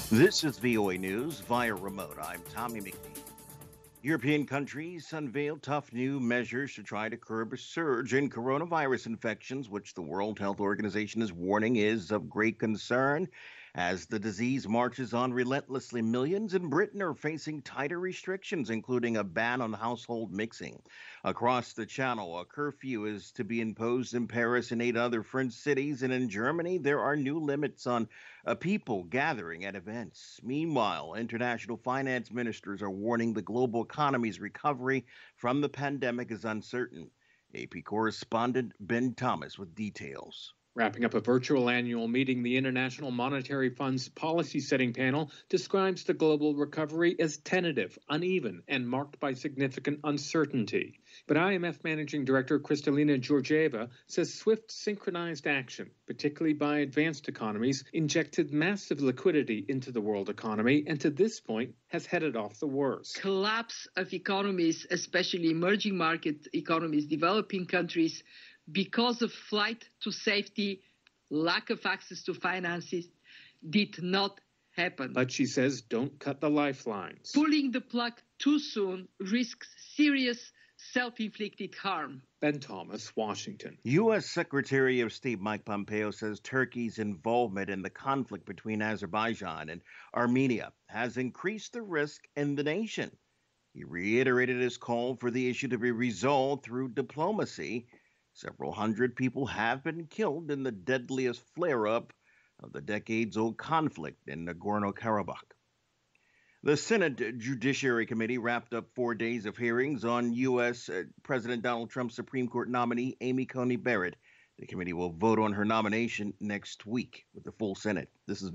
This is VOA News via remote. I'm Tommy McNeil. European countries unveiled tough new measures to try to curb a surge in coronavirus infections, which the World Health Organization is warning is of great concern. As the disease marches on relentlessly, millions in Britain are facing tighter restrictions, including a ban on household mixing. Across the channel, a curfew is to be imposed in Paris and eight other French cities, and in Germany, there are new limits on people gathering at events. Meanwhile, international finance ministers are warning the global economy's recovery from the pandemic is uncertain. AP correspondent Ben Thomas with details. Wrapping up a virtual annual meeting, the International Monetary Fund's policy setting panel describes the global recovery as tentative, uneven, and marked by significant uncertainty. But IMF Managing Director Kristalina Georgieva says swift, synchronized action, particularly by advanced economies, injected massive liquidity into the world economy and to this point has headed off the worst. Collapse of economies, especially emerging market economies, developing countries, because of flight to safety, lack of access to finances, did not happen. But she says don't cut the lifelines. Pulling the plug too soon risks serious self-inflicted harm. Ben Thomas, Washington. U.S. Secretary of State Mike Pompeo says Turkey's involvement in the conflict between Azerbaijan and Armenia has increased the risk in the nation. He reiterated his call for the issue to be resolved through diplomacy. Several hundred people have been killed in the deadliest flare-up of the decades-old conflict in Nagorno-Karabakh. The Senate Judiciary Committee wrapped up 4 days of hearings on U.S. President Donald Trump's Supreme Court nominee, Amy Coney Barrett. The committee will vote on her nomination next week with the full Senate. This is